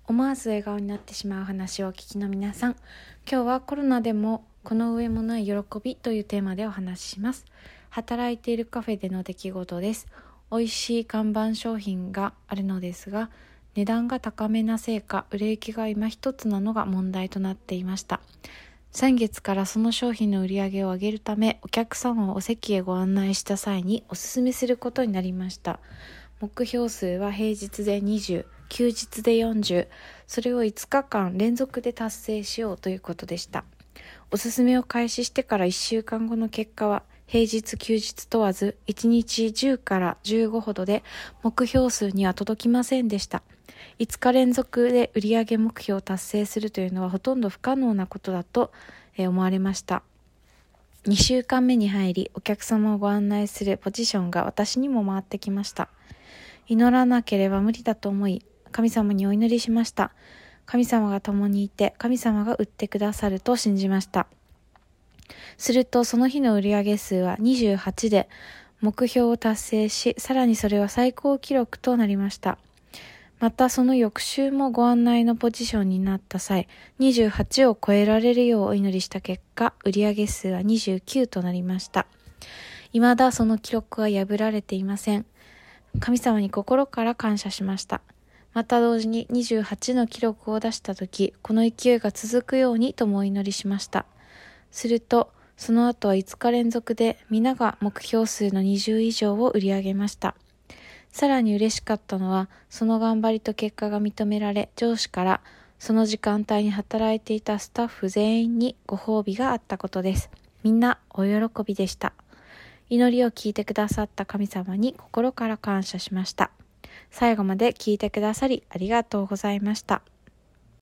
思わず笑顔になってしまう話をお聞きの皆さん、今日はコロナでもこの上もない喜びというテーマでお話しします。働いているカフェでの出来事です。美味しい看板商品があるのですが、値段が高めなせいか売れ行きが今一つなのが問題となっていました。先月からその商品の売り上げを上げるため、お客様をお席へご案内した際にお勧めすることになりました。目標数は平日で20、休日で40、それを5日間連続で達成しようということでした。おすすめを開始してから1週間後の結果は、平日休日問わず1日10から15ほどで目標数には届きませんでした。5日連続で売上目標を達成するというのはほとんど不可能なことだと思われました。2週間目に入り、お客様をご案内するポジションが私にも回ってきました。祈らなければ無理だと思い、神様にお祈りしました。神様が共にいて、神様が売ってくださると信じました。するとその日の売上数は28で目標を達成し、さらにそれは最高記録となりました。またその翌週もご案内のポジションになった際、28を超えられるようお祈りした結果、売上数は29となりました。未だその記録は破られていません。神様に心から感謝しました。また同時に28の記録を出したとき、この勢いが続くようにともお祈りしました。すると、その後は5日連続で皆が目標数の20以上を売り上げました。さらに嬉しかったのは、その頑張りと結果が認められ、上司からその時間帯に働いていたスタッフ全員にご褒美があったことです。みんなお喜びでした。祈りを聞いてくださった神様に心から感謝しました。最後まで聞いてくださりありがとうございました。